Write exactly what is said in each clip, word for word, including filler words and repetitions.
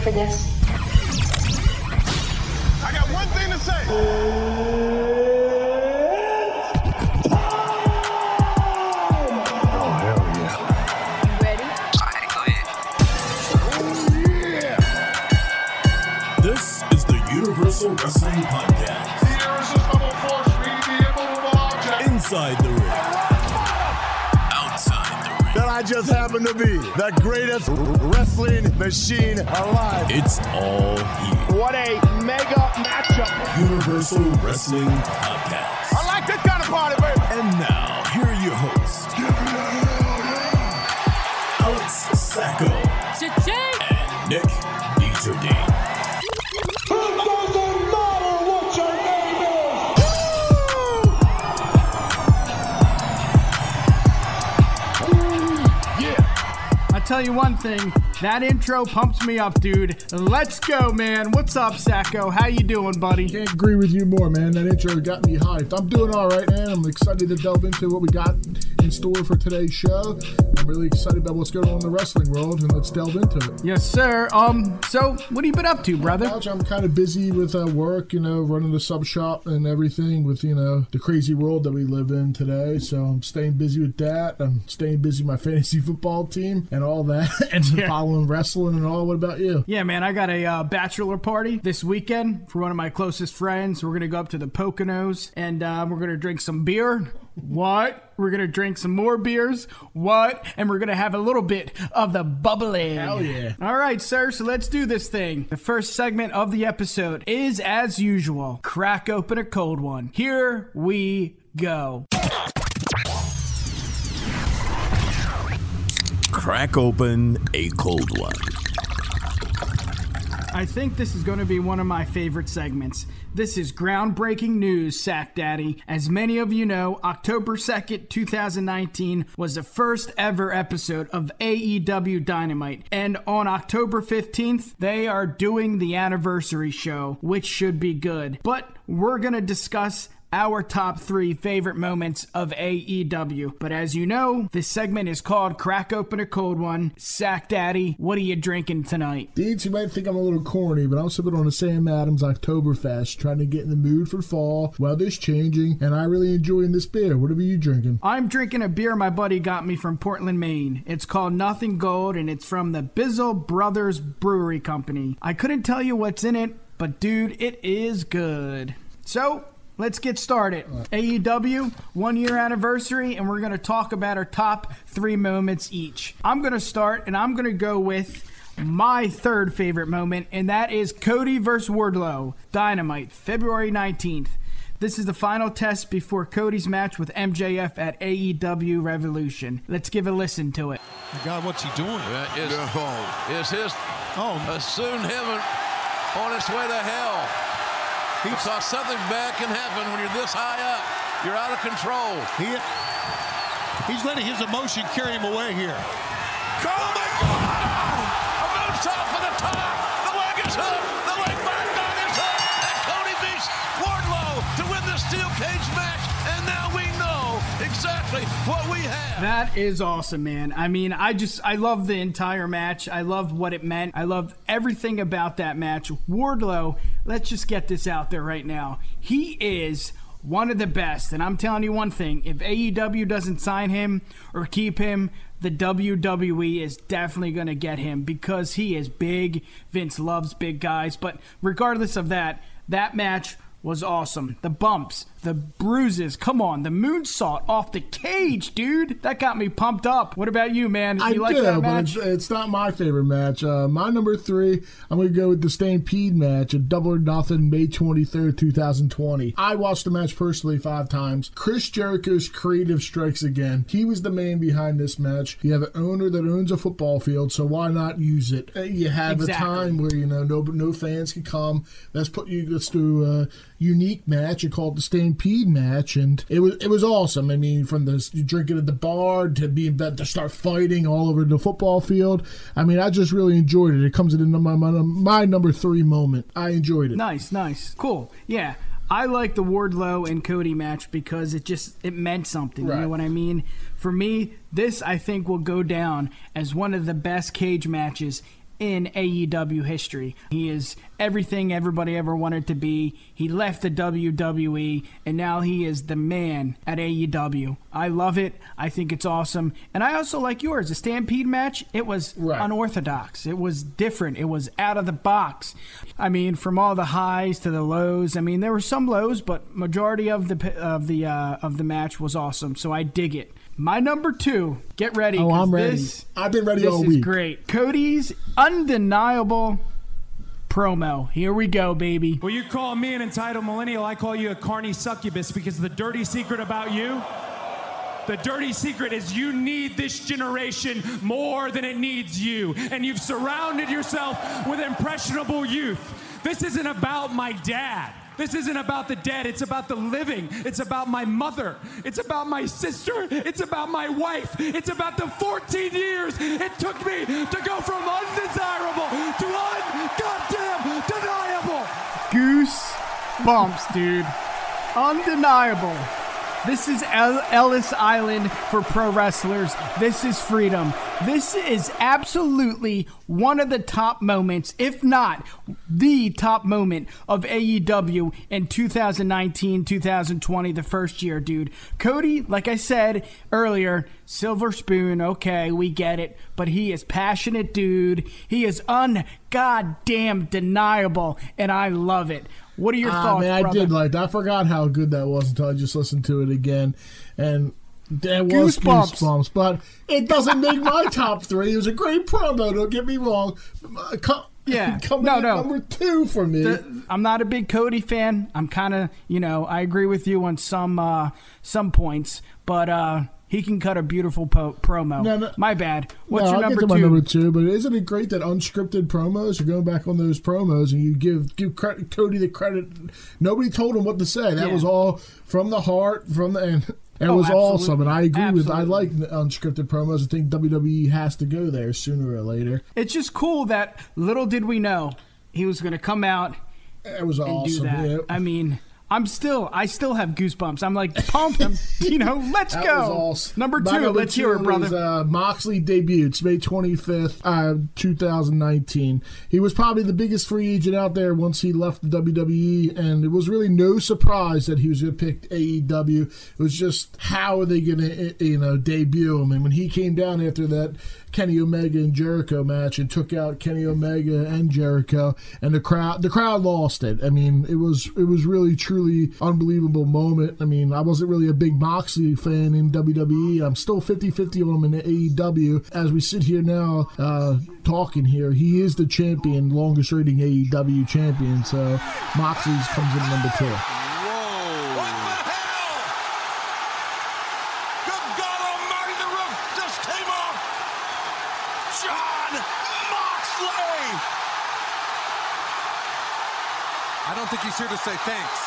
for this? I got one thing to say. Oh, hell yeah. You ready? All right, go ahead. Oh, yeah. This is the Universal Wrestling Podcast. The irresistible force meeting the immovable object. Inside the ring. Outside the ring. That I just happen to be the greatest wrestling machine alive. It's all here. What a mega matchup. Universal Wrestling Podcast. I like this kind of party, baby. And now, here are your hosts. Alex Sacco. And Nick Dieterding. Tell you one thing, that intro pumps me up, dude. Let's go, man. What's up, Sacco? How you doing, buddy? Can't agree with you more, man. That intro got me hyped. I'm doing all right, man. I'm excited to delve into what we got in store for today's show. I'm really excited about what's going on in the wrestling world, and let's delve into it. Yes, sir. Um, so what have you been up to, brother? Couch, I'm kind of busy with uh, work, you know, running the sub shop and everything with, you know, the crazy world that we live in today. So I'm staying busy with that. I'm staying busy with my fantasy football team and all that, and Yeah. following wrestling and all. What about you? Yeah, man, I got a uh, bachelor party this weekend for one of my closest friends. We're going to go up to the Poconos, and uh, we're going to drink some beer. What? We're going to drink some more beers. What? And we're going to have a little bit of the bubbly. Hell yeah. All right, sir, so let's do this thing. The first segment of the episode is, as usual, crack open a cold one. Here we go. Crack open a cold one. I think this is going to be one of my favorite segments. This is groundbreaking news, Sack Daddy. As many of you know, October second, twenty nineteen was the first ever episode of A E W Dynamite. And on October fifteenth, they are doing the anniversary show, which should be good. But we're going to discuss our top three favorite moments of A E W. But as you know, this segment is called Crack Open a Cold One. Sack Daddy, what are you drinking tonight? Deeds, you might think I'm a little corny, but I'm sipping on a Sam Adams Oktoberfest, trying to get in the mood for fall. Weather's changing, and I really enjoying this beer. What are you drinking? I'm drinking a beer my buddy got me from Portland, Maine. It's called Nothing Gold, and it's from the Bizzle Brothers Brewery Company. I couldn't tell you what's in it, but dude, it is good. So, let's get started. A E W, one year anniversary, and we're going to talk about our top three moments each. I'm going to start, and I'm going to go with my third favorite moment, and that is Cody versus Wardlow, Dynamite, February nineteenth. This is the final test before Cody's match with M J F at A E W Revolution. Let's give a listen to it. God, what's he doing? That is, No. is his Oh, assumed heaven on its way to hell. Because something bad can happen when you're this high up. You're out of control. he, he's letting his emotion carry him away here. Oh my God! A moonsault for the top. The leg is hooked. The leg back dog is hooked. And Cody beats Wardlow to win the steel cage match. And now we know exactly what we have. That is awesome, man. I mean, I just, I love the entire match. I loved what it meant. I loved everything about that match. Wardlow, let's just get this out there right now. He is one of the best. And I'm telling you one thing, if A E W doesn't sign him or keep him, the W W E is definitely going to get him because he is big. Vince loves big guys. But regardless of that, that match was awesome. The bumps, the bruises, come on, the moonsault off the cage, dude. That got me pumped up. What about you, man? I you like do, that but match? it's, it's not my favorite match. Uh, my number three, I'm going to go with the Stampede match at Double or Nothing, May twenty-third, twenty twenty. I watched the match personally five times. Chris Jericho's creative strikes again. He was the man behind this match. You have an owner that owns a football field, so why not use it? Uh, You have Exactly. a time where, you know, no no fans can come. Let's put you, let's do a unique match. You call it the Stampede match, and it was it was awesome. I mean, from the you drinking at the bar to being to start fighting all over the football field. I mean, I just really enjoyed it. It comes in my my, my number three moment. I enjoyed it. Nice, nice. Cool. Yeah. I like the Wardlow and Cody match because it just it meant something. Right. You know what I mean? For me, this I think will go down as one of the best cage matches in A E W history. He is everything everybody ever wanted to be. He left the W W E, and now he is the man at A E W. I love it. I think it's awesome. And I also like yours. The Stampede match, it was right. unorthodox. It was different. It was out of the box. I mean, from all the highs to the lows. I mean, there were some lows, but majority of the of the uh, of the match was awesome. So I dig it. My number two, get ready. Oh, I'm ready. This, I've been ready this all is week. Great. Cody's undeniable promo. Here we go, baby. Well, you call me an entitled millennial. I call you a carny succubus, because the dirty secret about you, the dirty secret is you need this generation more than it needs you. And you've surrounded yourself with impressionable youth. This isn't about my dad. This isn't about the dead. It's about the living. It's about my mother. It's about my sister. It's about my wife. It's about the fourteen years it took me to go from undesirable to un-goddamn deniable. Goose bumps, dude. Undeniable. This is El- Ellis Island for pro wrestlers. This is freedom. This is absolutely one of the top moments, if not the top moment of A E W in two thousand nineteen, two thousand twenty, the first year, dude. Cody, like I said earlier, silver spoon, okay, we get it. But he is passionate, dude. He is un-goddamn deniable, and I love it. What are your uh, thoughts, man, brother? I did like that. I forgot how good that was until I just listened to it again. And there was Goosebumps. goosebumps, but it doesn't make my top three. It was a great promo, don't get me wrong. Uh, come, Yeah. coming No, in no. number two for me. The, I'm not a big Cody fan. I'm kind of, you know, I agree with you on some uh, some points, but uh, he can cut a beautiful po- promo. No, no. My bad. What's no, your I'll number get to two? my number two, but isn't it great that unscripted promos, you're going back on those promos and you give give credit, Cody the credit. Nobody told him what to say. That Yeah. was all from the heart, from the and it Oh, was absolutely. awesome. And I agree with I Absolutely. like unscripted promos. I think W W E has to go there sooner or later. It's just cool that little did we know he was going to come out It was and awesome. do that. Yeah. I mean, I'm still, I still have goosebumps. I'm like pumped. I'm, you know, let's That go. was awesome. Number My two, number let's two hear it, brother. is, uh, Moxley debuts May twenty-fifth, uh, two thousand nineteen. He was probably the biggest free agent out there once he left the W W E, and it was really no surprise that he was going to pick A E W. It was just how are they going to, you know, debut him? And when he came down after that Kenny Omega and Jericho match and took out Kenny Omega and Jericho, and the crowd the crowd lost it. I mean, it was it was really truly unbelievable moment. I mean, I wasn't really a big Moxley fan in W W E. I'm still fifty-fifty on him in A E W. As we sit here now uh, talking here, he is the champion, longest rating A E W champion. So Moxley's comes in number two. What the hell? Good God Almighty, the roof just came off. Jon Moxley. I don't think he's here to say thanks.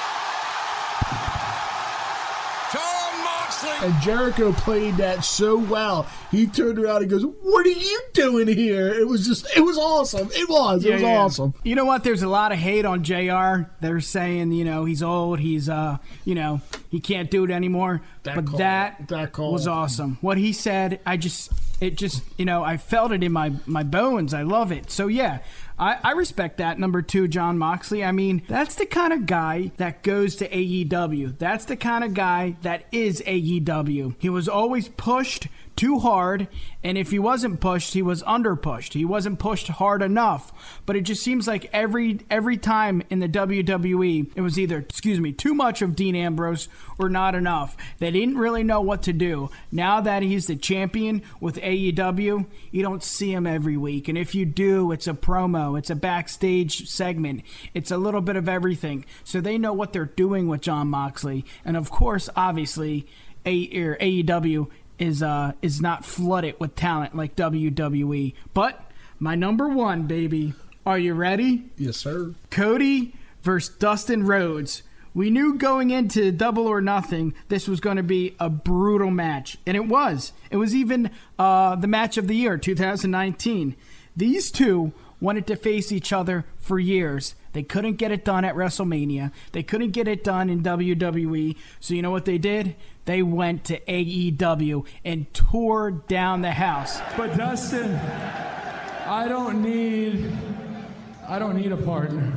Jon Moxley. And Jericho played that so well. He turned around and goes, "What are you doing here?" It was just, it was awesome. It was, it Yeah, was yeah. awesome. You know what? There's a lot of hate on J R. They're saying, you know, he's old. He's, uh, you know, he can't do it anymore. That but call, that, that call. was awesome. What he said, I just, it just, you know, I felt it in my, my bones. I love it. So, yeah, I, I respect that. Number two, Jon Moxley. I mean, that's the kind of guy that goes to A E W. That's the kind of guy that is A E W. He was always pushed too hard, and if he wasn't pushed, he was under pushed. He wasn't pushed hard enough. But it just seems like every every time in the W W E, it was either, excuse me, too much of Dean Ambrose or not enough. They didn't really know what to do. Now that he's the champion with A E W, you don't see him every week. And if you do, it's a promo, it's a backstage segment, it's a little bit of everything. So they know what they're doing with Jon Moxley. And of course, obviously, A- or A E W is uh is not flooded with talent like W W E. But my number one, baby, are you ready? Yes, sir. Cody versus Dustin Rhodes. We knew going into Double or Nothing this was going to be a brutal match, and it was. It was even uh, the match of the year, two thousand nineteen. These two wanted to face each other for years. They couldn't get it done at WrestleMania. They couldn't get it done in W W E. So you know what they did? They went to A E W and tore down the house. But Dustin, I don't need, I don't need a partner.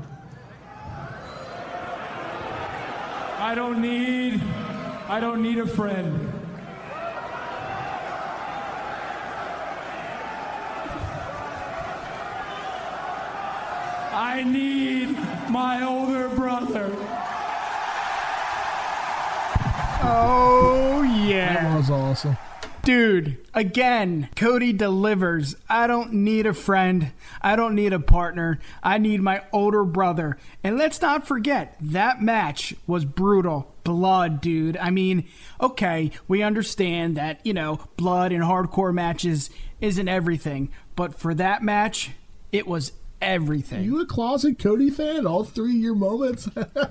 I don't need, I don't need a friend. I need my older brother. Oh, yeah. That was awesome. Dude, again, Cody delivers. I don't need a friend. I don't need a partner. I need my older brother. And let's not forget, that match was brutal. Blood, dude. I mean, okay, we understand that, you know, blood in hardcore matches isn't everything. But for that match, it was everything. You a closet Cody fan? All three of your moments?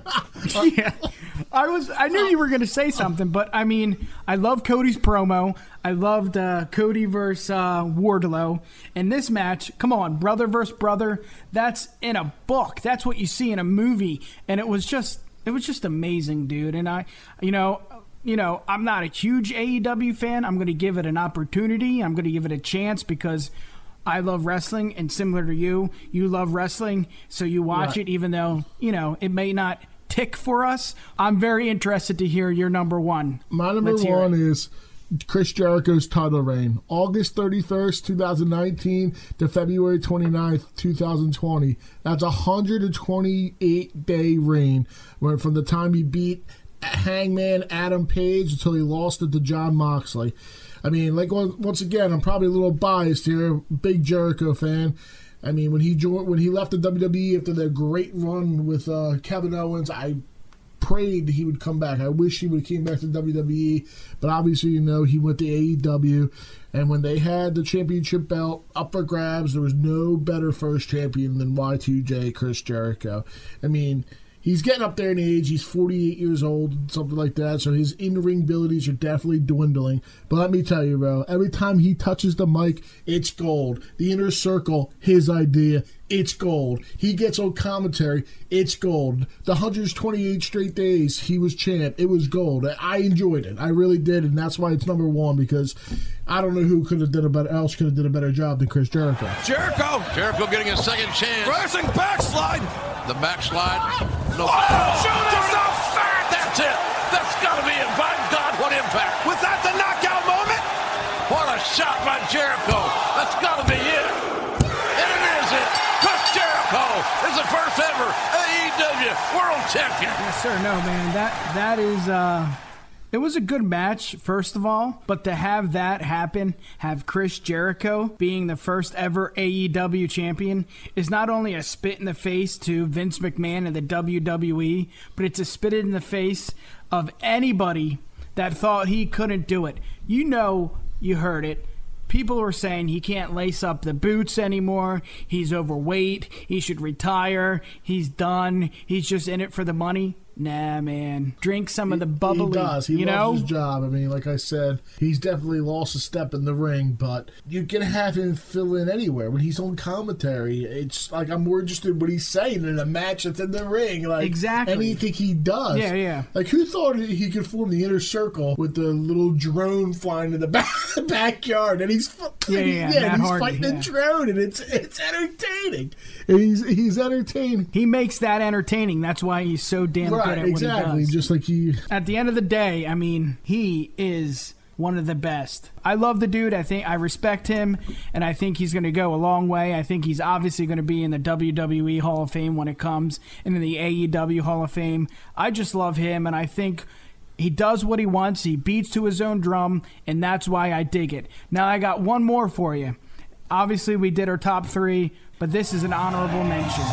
Yeah. I was. I knew you were going to say something, but I mean, I love Cody's promo. I loved uh, Cody versus uh, Wardlow. And this match, come on, brother versus brother, that's in a book. That's what you see in a movie. And it was just, it was just amazing, dude. And I, you know, you know, I'm not a huge A E W fan. I'm going to give it an opportunity. I'm going to give it a chance because I love wrestling, and similar to you, you love wrestling, so you watch right. it even though, you know, it may not tick for us. I'm very interested to hear your number one. My number Let's one is Chris Jericho's title reign. August thirty-first, twenty nineteen to February twenty-ninth, twenty twenty. That's a one hundred twenty-eight day reign where from the time he beat Hangman Adam Page until he lost it to Jon Moxley. I mean, like once again, I'm probably a little biased here. Big Jericho fan. I mean, when he joined, when he left the W W E after their great run with uh, Kevin Owens, I prayed he would come back. I wish he would have came back to W W E, but obviously, you know, he went to A E W. And when they had the championship belt up for grabs, there was no better first champion than Y two J, Chris Jericho. I mean, he's getting up there in age. He's forty-eight years old, something like that. So his in-ring abilities are definitely dwindling. But let me tell you, bro, every time he touches the mic, it's gold. The Inner Circle, his idea, it's gold. He gets on commentary, it's gold. The one hundred twenty-eight straight days he was champ, it was gold. I enjoyed it. I really did, and that's why it's number one, because I don't know who could have did a better, else could have did a better job than Chris Jericho. Jericho. Jericho getting a second chance. Rising backslide. The backslide. No. Oh, shoot yourself fat. That's it. That's got to be it. By God, what impact. Was that the knockout moment? What a shot by Jericho. That's got to be it. And it is it. Chris Jericho is the first ever A E W World Champion. Yes, sir. No, man. That that is. Uh, it was a good match, first of all, but to have that happen, have Chris Jericho being the first ever A E W champion, is not only a spit in the face to Vince McMahon and the W W E, but it's a spit in the face of anybody that thought he couldn't do it. You know, you heard it. People were saying he can't lace up the boots anymore. He's overweight. He should retire. He's done. He's just in it for the money. Nah, man. Drink some of the bubbly. He does. He you loves know? his job. I mean, like I said, he's definitely lost a step in the ring, but you can have him fill in anywhere. When he's on commentary, it's like I'm more interested in what he's saying in a match that's in the ring. Like Exactly. anything he does. Yeah, yeah. Like, who thought he could form the Inner Circle with the little drone flying in the back, backyard, and he's Yeah, and he- yeah, yeah, Matt and he's Hardy, fighting yeah. a drone, and it's it's entertaining. And he's he's entertaining. He makes that entertaining. That's why he's so damn Right, good at exactly. what he does. Just like he. At the end of the day, I mean, he is one of the best. I love the dude. I think I respect him, and I think he's going to go a long way. I think he's obviously going to be in the W W E Hall of Fame when it comes, and in the A E W Hall of Fame. I just love him, and I think he does what he wants. He beats to his own drum, and that's why I dig it. Now, I got one more for you. Obviously, we did our top three, but this is an honorable mention.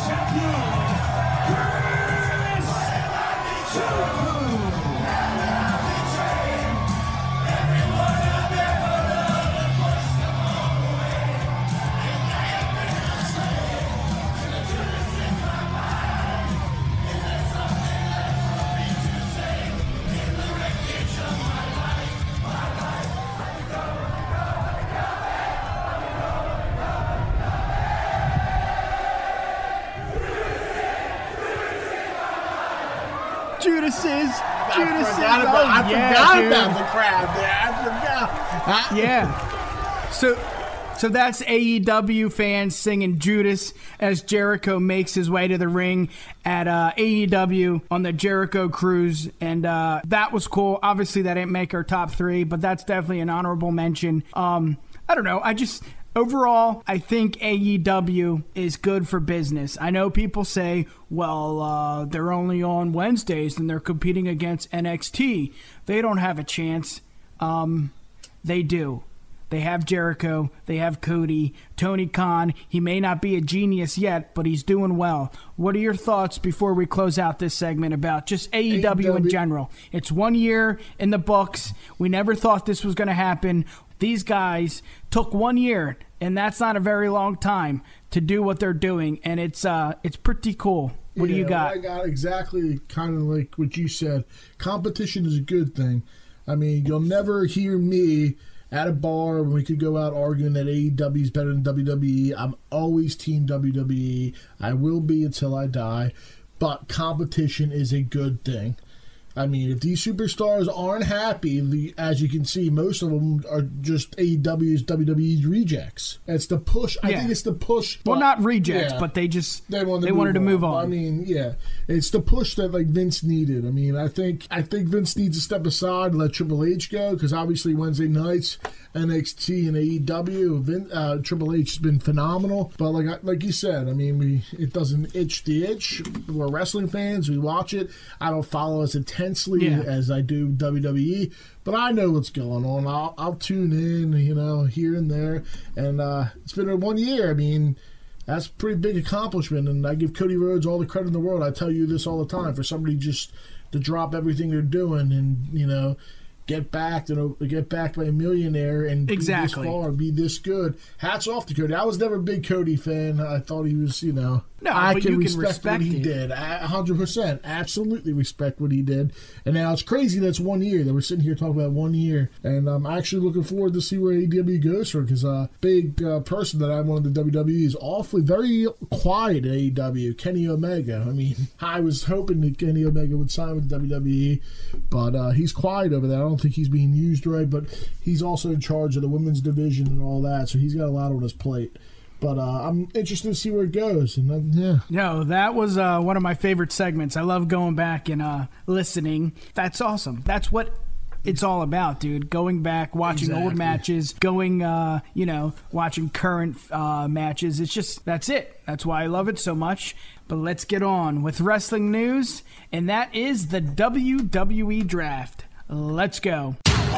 Judas is. Judas is. I forgot, about, I yeah, forgot dude. about the crowd there. I forgot. I, Yeah. So So that's A E W fans singing Judas as Jericho makes his way to the ring at uh, A E W on the Jericho Cruise. And uh, that was cool. Obviously, that didn't make our top three, but that's definitely an honorable mention. Um, I don't know. I just... Overall, I think A E W is good for business. I know people say, well, uh, they're only on Wednesdays and they're competing against N X T. They don't have a chance. Um, they do. They have Jericho. They have Cody. Tony Khan. He may not be a genius yet, but he's doing well. What are your thoughts before we close out this segment about just A E W, A E W in general? It's one year in the books. We never thought this was going to happen. These guys took one year, and that's not a very long time to do what they're doing, and it's uh, it's pretty cool. What yeah, do you got? I got exactly kind of like what you said. Competition is a good thing. I mean, you'll never hear me at a bar when we could go out arguing that A E W is better than W W E. I'm always team W W E. I will be until I die. But competition is a good thing. I mean, if these superstars aren't happy, the, as you can see, most of them are just A E W's, W W E's rejects. It's the push. I yeah. think it's the push. Well, but, not rejects, yeah, but they just they, wanted to, they move, wanted to move on. on. I mean, yeah, it's the push that like Vince needed. I mean, I think I think Vince needs to step aside and let Triple H go because obviously Wednesday nights, N X T and A E W, Vin, uh, Triple H has been phenomenal. But like like you said, I mean, we it doesn't itch the itch. We're wrestling fans. We watch it. I don't follow as intensely yeah. as I do W W E, but I know what's going on. I'll, I'll tune in, you know, here and there, and uh, it's been a one year. I mean, that's a pretty big accomplishment, and I give Cody Rhodes all the credit in the world. I tell you this all the time, for somebody just to drop everything they're doing and, you know, get backed and get backed by a millionaire and exactly. be this far, be this good. Hats off to Cody. I was never a big Cody fan. I thought he was, you know, no, I but can you respect, can respect what he it. did. A hundred percent, absolutely respect what he did. And now it's crazy that's one year that we're sitting here talking about one year, and I'm actually looking forward to see where A E W goes for. Because a uh, big uh, person that I wanted the W W E is awfully very quiet at A E W. Kenny Omega. I mean, I was hoping that Kenny Omega would sign with the W W E, but uh, he's quiet over there. I don't think he's being used right, but he's also in charge of the women's division and all that, so he's got a lot on his plate. But uh, I'm interested to see where it goes. And uh, yeah, no, that was uh, one of my favorite segments. I love going back and uh, listening. That's awesome. That's what it's all about, dude. Going back, watching exactly. old matches, going, uh, you know, watching current uh, matches. It's just, that's it. That's why I love it so much. But let's get on with wrestling news, and that is the W W E Draft. Let's go.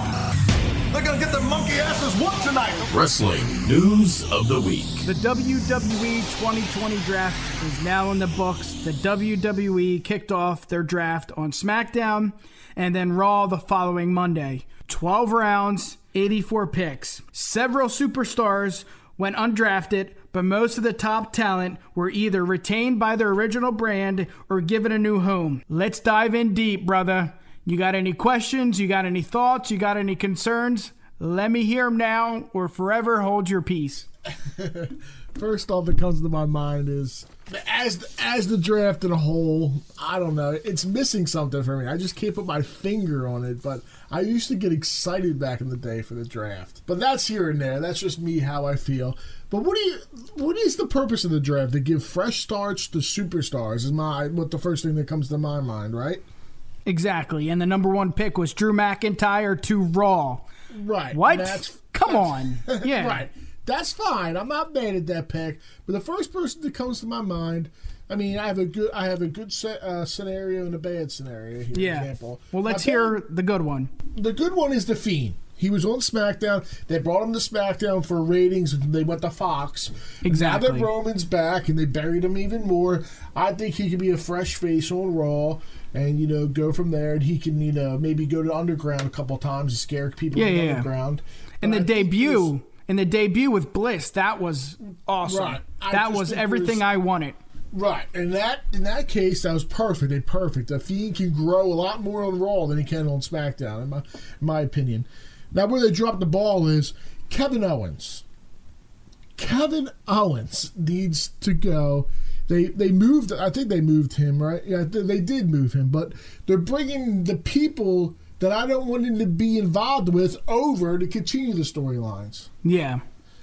They're going to get their monkey asses whooped tonight. Wrestling news of the week. The W W E twenty twenty draft is now in the books. The W W E kicked off their draft on SmackDown and then Raw the following Monday. twelve rounds, eighty-four picks. Several superstars went undrafted, but most of the top talent were either retained by their original brand or given a new home. Let's dive in deep, brother. You got any questions? You got any thoughts? You got any concerns? Let me hear them now or forever hold your peace. First off that comes to my mind is, as as the draft in a whole, I don't know, it's missing something for me. I just can't put my finger on it, but I used to get excited back in the day for the draft. But that's here and there. That's just me, how I feel. But what do you? What is the purpose of the draft? To give fresh starts to superstars is my what the first thing that comes to my mind, right? Exactly, and the number one pick was Drew McIntyre to Raw. Right. What? That's, Come that's, on. Yeah. Right. That's fine. I'm not mad at that pick. But the first person that comes to my mind, I mean, I have a good, I have a good set, uh, scenario and a bad scenario here. Yeah. Example. Well, let's hear bad, the good one. The good one is The Fiend. He was on SmackDown. They brought him to SmackDown for ratings, and they went to Fox. Exactly. Now that Roman's back, and they buried him even more, I think he could be a fresh face on Raw. And, you know, go from there. And he can, you know, maybe go to Underground a couple times to scare people yeah, in yeah. Underground. And but the I debut, and the debut with Bliss, that was awesome. Right. That was everything I wanted. Right. And that in that case, that was perfect. They perfect. The Fiend can grow a lot more on Raw than he can on SmackDown, in my, in my opinion. Now, where they dropped the ball is Kevin Owens. Kevin Owens needs to go. They they moved, I think they moved him, right? Yeah, they did move him, but they're bringing the people that I don't want him to be involved with over to continue the storylines. Yeah.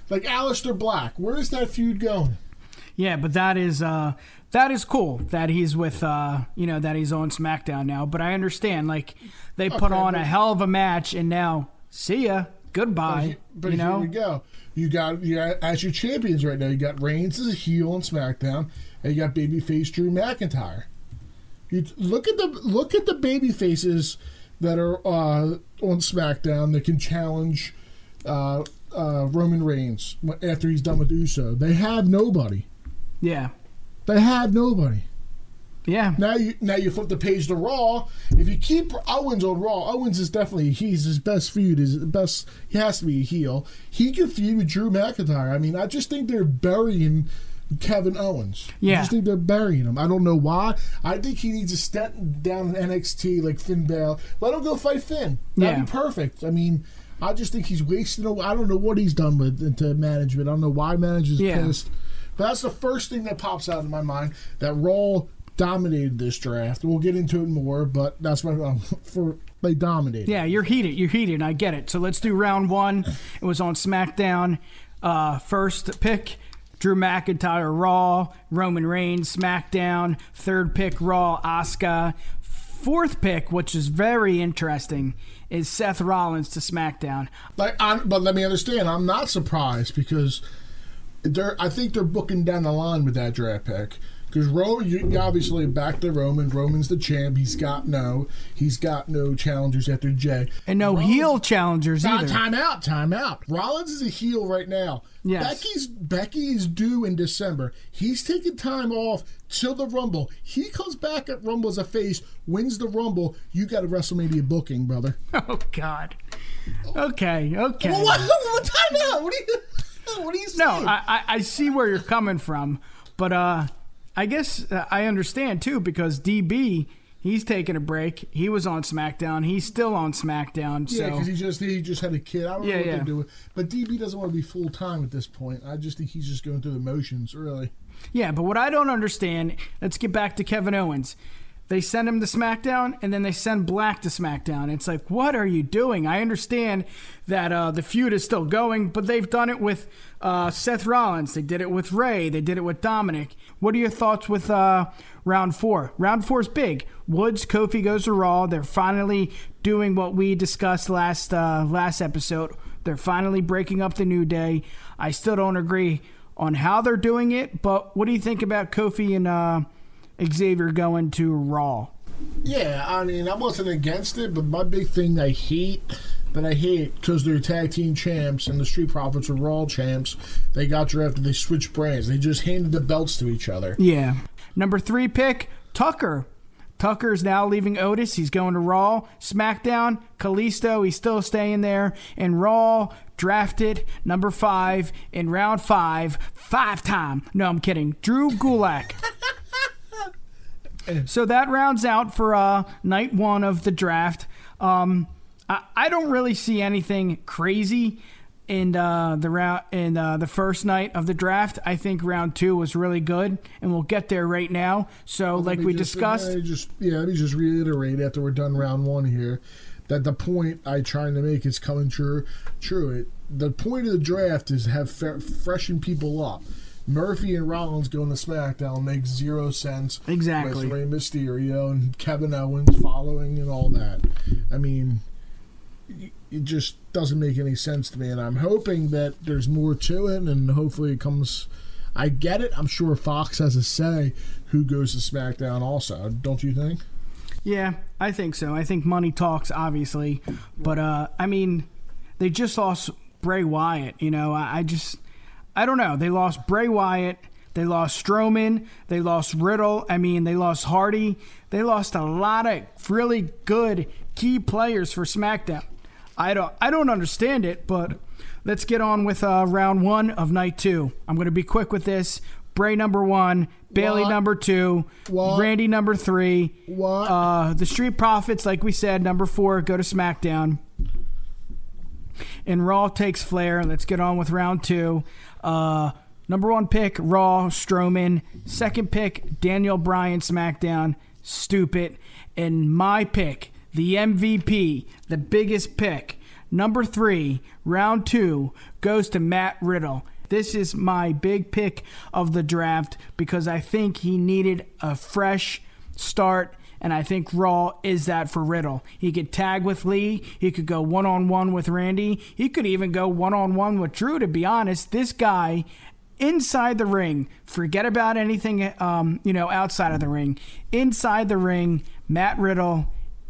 Like Aleister Black, where is that feud going? Yeah, but that is uh, that is cool that he's with uh, you know that he's on SmackDown now. But I understand, like they put Okay, on but- a hell of a match, and now see ya, goodbye. But you here know, we go. You got you got, as your champions right now. You got Reigns as a heel on SmackDown, and you got babyface Drew McIntyre. You look at the look at the baby faces that are uh, on SmackDown that can challenge uh, uh, Roman Reigns after he's done with Uso. They have nobody. yeah, They have nobody. yeah, Now you now you flip the page to Raw. If you keep Owens on Raw, Owens is definitely he's his best feud. His best he has to be a heel. He can feud with Drew McIntyre. I mean, I just think they're burying Kevin Owens. Yeah. I just think they're burying him. I don't know why. I think he needs to step down in N X T like Finn Balor. Let him go fight Finn. That'd Yeah. be perfect. I mean, I just think he's wasting. A, I don't know what he's done with into management. I don't know why management's Yeah. pissed. But that's the first thing that pops out in my mind. That Raw dominated this draft. We'll get into it more, but that's my um, for they dominated. yeah. You're heated. You're heated. I get it. So let's do round one. It was on SmackDown. Uh, first pick. Drew McIntyre, Raw. Roman Reigns, SmackDown. Third pick, Raw, Asuka. Fourth pick, which is very interesting, is Seth Rollins to SmackDown. Like, I'm, but let me understand. I'm not surprised because they're. I think they're booking down the line with that draft pick. Because Roman, you obviously back to Roman. Roman's the champ. He's got no. He's got no challengers after Jay. And no Rollins- heel challengers Time, either. time out, time out. Rollins is a heel right now. Yes. Becky's Becky is due in December. He's taking time off till the Rumble. He comes back at Rumble as a face, wins the Rumble. You got a WrestleMania booking, brother. Oh, God. Okay, okay. Well, what, what time out? What are you? What are you saying? No, I, I, I see where you're coming from, but uh, I guess uh, I understand too because D B, he's taking a break. He was on SmackDown. He's still on SmackDown. Yeah, So because he just he just had a kid. I don't Yeah, know what yeah. they're doing. But D B doesn't want to be full time at this point. I just think he's just going through the motions, really. yeah, but what I don't understand, let's get back to Kevin Owens. They send him to SmackDown, and then they send Black to SmackDown. It's like, what are you doing? I understand that uh, the feud is still going, but they've done it with uh, Seth Rollins. They did it with Ray. They did it with Dominic. What are your thoughts with uh, round four? Round four is big. Woods, Kofi goes to Raw. They're finally doing what we discussed last uh, last episode. They're finally breaking up the New Day. I still don't agree on how they're doing it, but what do you think about Kofi and uh, Xavier going to Raw? Yeah, I mean, I wasn't against it, but my big thing I hate, that I hate, because they're tag team champs and the Street Profits are Raw champs, they got drafted, they switched brands. They just handed the belts to each other. Yeah. Number three pick, Tucker. Tucker's now leaving Otis. He's going to Raw. SmackDown, Kalisto, he's still staying there. And Raw, drafted number five in round five, five time. No, I'm kidding. Drew Gulak. So that rounds out for uh, night one of the draft. Um, I, I don't really see anything crazy in uh, the round in uh, the first night of the draft. I think round two was really good, and we'll get there right now. So, Let like me we just- discussed, let me just yeah, let me just reiterate after we're done round one here that the point I trying to make is coming true. True, it the point of the draft is to have fe- freshen people up. Murphy and Rollins going to SmackDown makes zero sense. Exactly. With Rey Mysterio and Kevin Owens following and all that. I mean, it just doesn't make any sense to me, and I'm hoping that there's more to it, and hopefully it comes. I get it. I'm sure Fox has a say who goes to SmackDown also. Don't you think? yeah, I think so. I think money talks, obviously, but uh, I mean, they just lost Bray Wyatt. You know, I, I just. I don't know. They lost Bray Wyatt. They lost Strowman. They lost Riddle. I mean, they lost Hardy. They lost a lot of really good key players for SmackDown. I don't I don't understand it, but let's get on with uh, round one of night two. I'm going to be quick with this. Bray number one, Bailey What? number two, What? Randy number three. What? Uh, the Street Profits, like we said, number four, go to SmackDown. And Raw takes Flair. Let's get on with round two. Uh, number one pick, Raw, Strowman. Second pick, Daniel Bryan, SmackDown. Stupid. And my pick, the M V P, the biggest pick, Number three, round two, goes to Matt Riddle. This is my big pick of the draft because I think he needed a fresh start, and I think Raw is that for Riddle. He could tag with Lee. He could go one-on-one with Randy. He could even go one-on-one with Drew, to be honest. This guy, inside the ring, forget about anything um, you know, outside of the ring. Inside the ring, Matt Riddle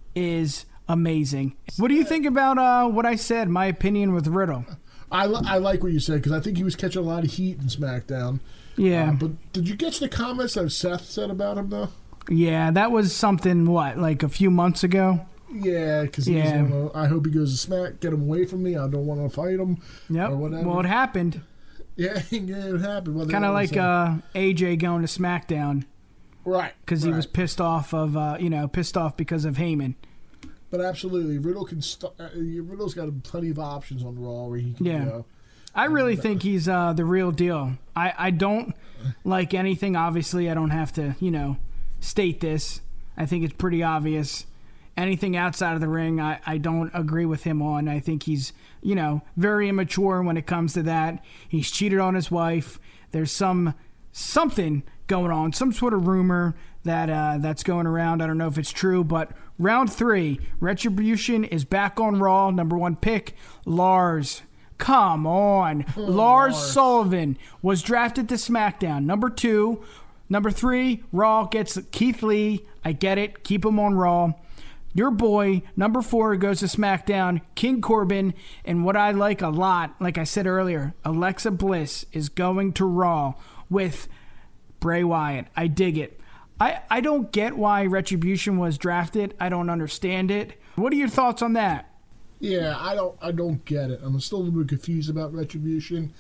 is amazing. What do you think about uh, what I said, my opinion with Riddle? I, li- I like what you said because I think he was catching a lot of heat in SmackDown. Yeah. Uh, but did you catch the comments that Seth said about him, though? Yeah, that was something, what, like a few months ago? Yeah, because he's Yeah. gonna, I hope he goes to Smack, get him away from me. I don't want to fight him. Yep. Or whatever. Well, it happened. Yeah, yeah, it happened. Kind of like uh, A J going to SmackDown. Right. Because right. he was pissed off of, uh, you know, pissed off because of Heyman. But absolutely, Riddle can. St- uh, Riddle's got plenty of options on Raw where he can Yeah. go. I really think he's uh, the real deal. I, I don't like anything. Obviously, I don't have to, you know, state this. I think it's pretty obvious. Anything outside of the ring, I, I don't agree with him on. I think he's, you know, very immature when it comes to that. He's cheated on his wife. There's some something going on, some sort of rumor that uh, that's going around. I don't know if it's true, but round three, Retribution is back on Raw. Number one pick, Lars. Come on. Oh, Lars, Lars Sullivan was drafted to SmackDown. Number two. Number three, Raw gets Keith Lee. I get it. Keep him on Raw. Your boy, number four, goes to SmackDown, King Corbin. And what I like a lot, like I said earlier, Alexa Bliss is going to Raw with Bray Wyatt. I dig it. I, I don't get why Retribution was drafted. I don't understand it. What are your thoughts on that? Yeah, I don't I don't get it. I'm still a little bit confused about Retribution.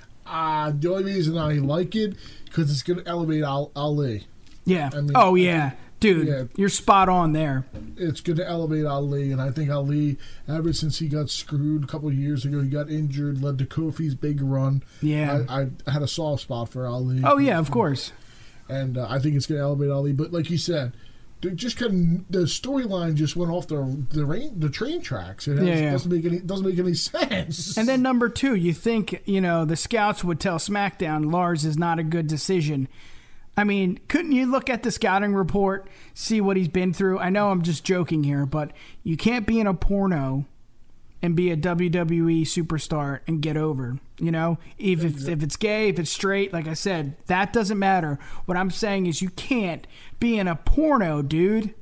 Uh, the only reason I like it, because it's going to elevate Al- Ali. Yeah. I mean, oh, yeah. Dude, yeah. You're spot on there. It's going to elevate Ali, and I think Ali, ever since he got screwed a couple of years ago, he got injured, led to Kofi's big run. Yeah. I, I had a soft spot for Ali. Oh, yeah, of course. And uh, I think it's going to elevate Ali. But like you said, they just kind of, the storyline just went off the the, rain, the train tracks. It has, Yeah, yeah. doesn't make any doesn't make any sense. And then number two, you think, you know, the scouts would tell SmackDown Lars is not a good decision. I mean, couldn't you look at the scouting report, see what he's been through? I know I'm just joking here, but you can't be in a porno and be a W W E superstar and get over, you know? If, if, if it's gay, if it's straight, like I said, that doesn't matter. What I'm saying is you can't be in a porno, dude.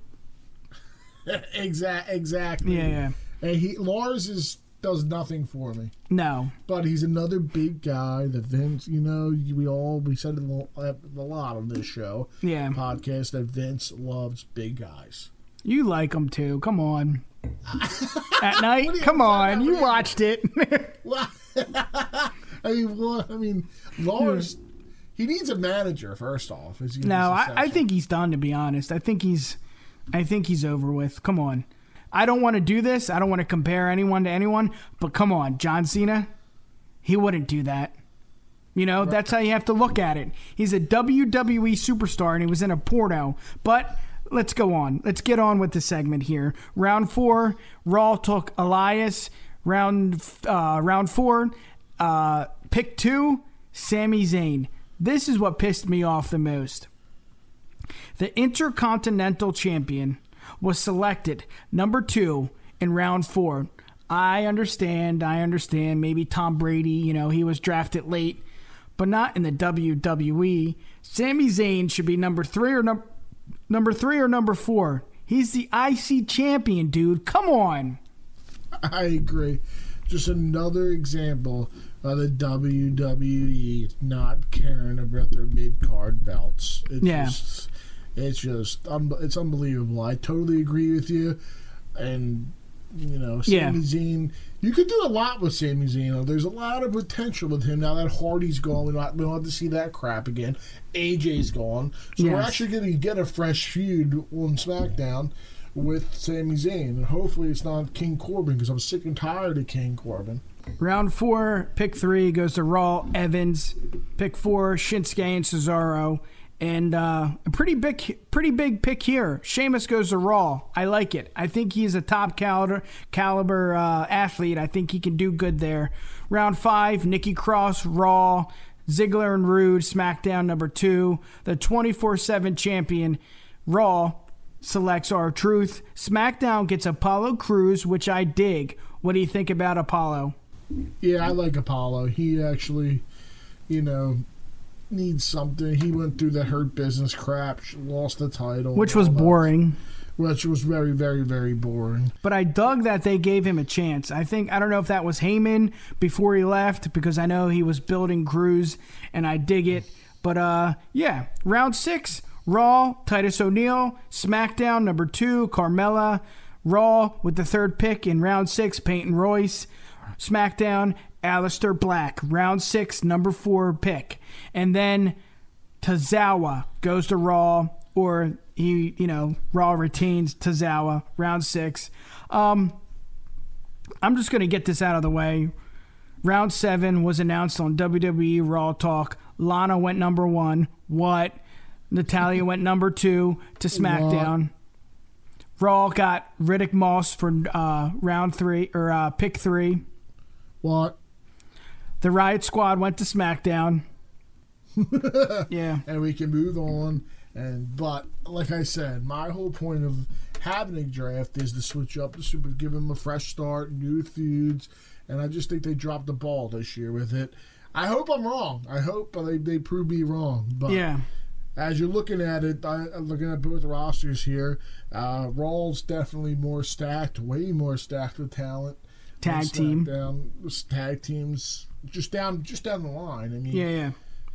exactly. Exactly. Yeah, yeah. And he Lars is does nothing for me. No. But he's another big guy that Vince, you know, we all, we said it a lot on this show, Yeah. podcast, that Vince loves big guys. You like them too. Come on. At night? What do you- Come on. You what do you- watched it. Well, I mean, well, I mean, Lars, he needs a manager, first off. Is he No, I, I think he's done, to be honest. I think he's I think he's over with. Come on. I don't want to do this. I don't want to compare anyone to anyone, but come on, John Cena, he wouldn't do that. You know, right. That's how you have to look at it. He's a W W E superstar, and he was in a porno. But let's go on. Let's get on with the segment here. Round four, Raw took Elias. Round uh, round four, uh, pick two, Sami Zayn. This is what pissed me off the most. The Intercontinental Champion was selected number two in round four. I understand, I understand. Maybe Tom Brady, you know, he was drafted late, but not in the W W E. Sami Zayn should be number three or num- number three or number four. He's the I C champion, dude. Come on. I agree. Just another example of the W W E not caring about their mid-card belts. It's yeah. Just, it's just, um, it's unbelievable. I totally agree with you. And, you know, Sami yeah. Zayn, you could do a lot with Sami Zayn. There's a lot of potential with him now that Hardy's gone. We don't, we don't have to see that crap again. A J's gone. So yes. we're actually going to get a fresh feud on SmackDown with Sami Zayn. And hopefully it's not King Corbin, because I'm sick and tired of King Corbin. Round four, pick three goes to Raw Evans. Pick four, Shinsuke and Cesaro. And uh, a pretty big, pretty big pick here. Sheamus goes to Raw. I like it. I think he's a top caliber, caliber uh, athlete. I think he can do good there. Round five, Nikki Cross, Raw. Ziggler and Rude, SmackDown number two. The twenty-four seven champion, Raw, selects R-Truth. SmackDown gets Apollo Crews, which I dig. What do you think about Apollo? Yeah, I like Apollo. He actually, you know, needs something. He went through the Hurt Business crap, lost the title. Which was boring. Which was very, very, very boring. But I dug that they gave him a chance. I think, I don't know if that was Heyman before he left, because I know he was building Crews, and I dig it. But, uh, yeah, round six, Raw, Titus O'Neil. SmackDown, number two, Carmella. Raw with the third pick in round six, Peyton Royce. SmackDown, Aleister Black. Round six, number four pick. And then Tozawa goes to Raw, or he, you know, Raw retains Tozawa, round six. Um, I'm just going to get this out of the way. Round seven was announced on W W E Raw Talk. Lana went number one. What? Natalya went number two to SmackDown. What? Raw got Riddick Moss for uh, round three, or uh, pick three. What? The Riot Squad went to SmackDown. Yeah. And we can move on. And But, like I said, my whole point of having a draft is to switch up the super, give them a fresh start, new feuds. And I just think they dropped the ball this year with it. I hope I'm wrong. I hope they, they prove me wrong. But yeah. As you're looking at it, I, looking at both rosters here, uh, Raw's definitely more stacked, way more stacked with talent. Tag team, down, tag teams, just down, just down the line. I mean, yeah,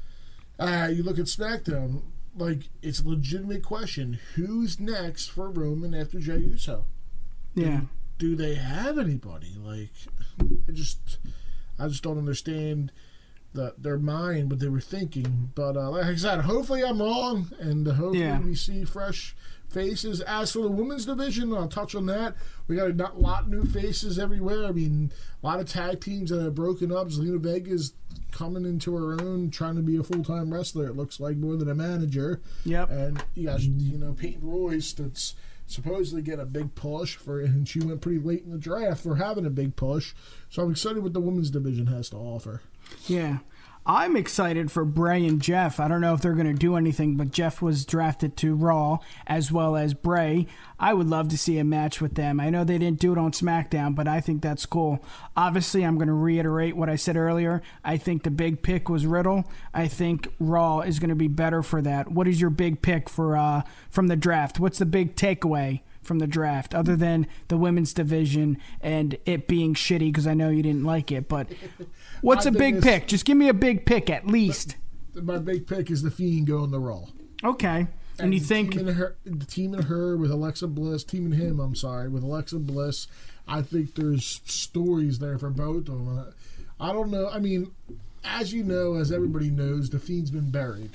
yeah. Uh, you look at SmackDown, like it's a legitimate question: who's next for Roman after Jey Uso? Yeah. Do, do they have anybody? Like, I just, I just don't understand. The, their mind, what they were thinking. But uh, like I said, hopefully I'm wrong, and uh, hopefully yeah. we see fresh faces. As for the women's division, I'll touch on that. We got a lot of new faces everywhere. I mean, a lot of tag teams that have broken up. Zelina Vega's coming into her own, trying to be a full-time wrestler, it looks like, more than a manager. Yep. And you got, you know, Peyton Royce that's supposedly get a big push for, and she went pretty late in the draft for having a big push. So I'm excited what the women's division has to offer. Yeah. I'm excited for Bray and Jeff. I don't know if they're going to do anything, but Jeff was drafted to Raw as well as Bray. I would love to see a match with them. I know they didn't do it on SmackDown, but I think that's cool. Obviously, I'm going to reiterate what I said earlier. I think the big pick was Riddle. I think Raw is going to be better for that. What is your big pick for uh, from the draft? What's the big takeaway from the draft, other than the women's division and it being shitty, because I know you didn't like it, but what's a big pick? Just give me a big pick at least. My big pick is the Fiend going to Raw. Okay. And, and you the think... Team and her, the team and her with Alexa Bliss, team and him, I'm sorry, with Alexa Bliss, I think there's stories there for both of them. I don't know. I mean, as you know, as everybody knows, the Fiend's been buried.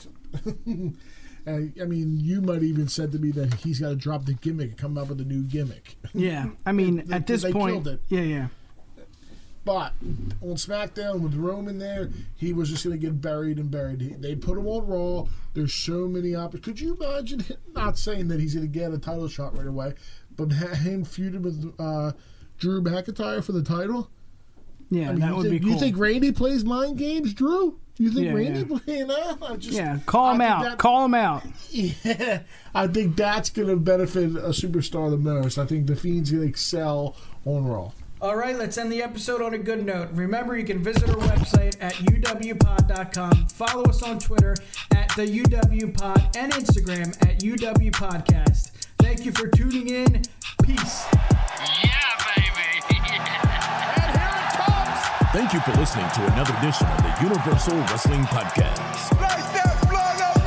I mean, you might even said to me that he's got to drop the gimmick and come up with a new gimmick. Yeah, I mean, they, at this they point, killed it. yeah, yeah. But on SmackDown with Roman there, he was just going to get buried and buried. He, they put him on Raw. There's so many options. Could you imagine? Not saying that he's going to get a title shot right away, but him feuding with uh, Drew McIntyre for the title. Yeah, I mean, that would think, be cool. You think Randy plays mind games, Drew? You think yeah, Randy yeah. play? No, I just, yeah, call him out. That, call him out. Yeah, I think that's going to benefit a superstar the most. I think the Fiend's going to excel on Raw. All right, let's end the episode on a good note. Remember, you can visit our website at u w pod dot com. Follow us on Twitter at the U W Pod and Instagram at U W Podcast. Thank you for tuning in. Peace. Yeah, baby. And here it comes. Thank you for listening to another edition of the Universal Wrestling Podcast. Like that blood up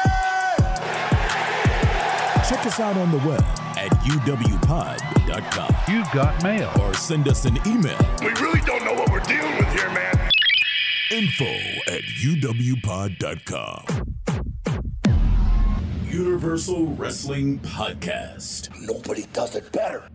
and say! Check us out on the web at u w pod dot com. You've got mail. Or send us an email. We really don't know what we're dealing with here, man. Info at u w pod dot com. Universal Wrestling Podcast. Nobody does it better.